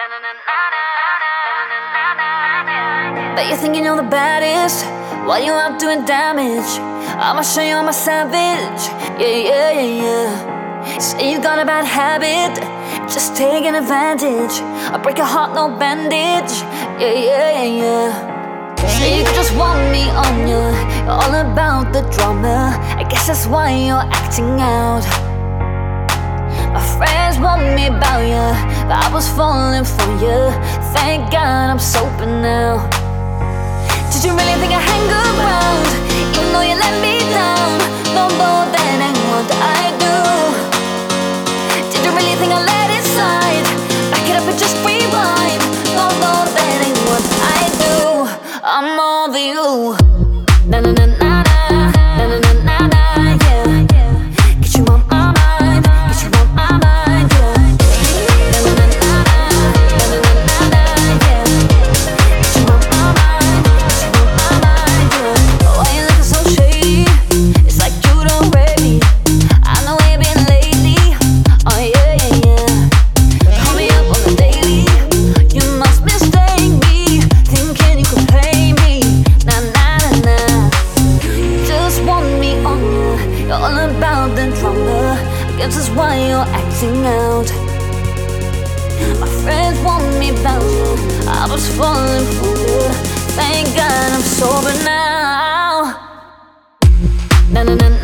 Bet you think you know the baddest while you out doing damage. I'ma show you I'm a savage. Yeah. Say you got a bad habit, just taking advantage. I break your heart, no bandage. Yeah. Say you just want me on you. You're all about the drama. I guess that's why you're acting out. My friends want me about you, but I was falling for you. Thank God I'm sober now. Did you really think I hang around, even though you let me down? No more than anyone I do. Did you really think I let it slide? Back it up and just rewind. No more than anyone I do. I'm over you. Na na na na na na na na na, yeah. Get you on my mind, get you on my mind, yeah. Na na na na na na na na na, yeah. Get you on my mind, get you on my mind, yeah. Why you looking so shady? It's like you don't rate me. I know where you been lately. Oh yeah. Call me up on the daily. You must mistake me, thinking you could play me. Nah. Just want me on you. You're all about the drama. I guess that's why you're acting out. My friends want me about you. I was falling for you. Thank God I'm sober now. Na na na.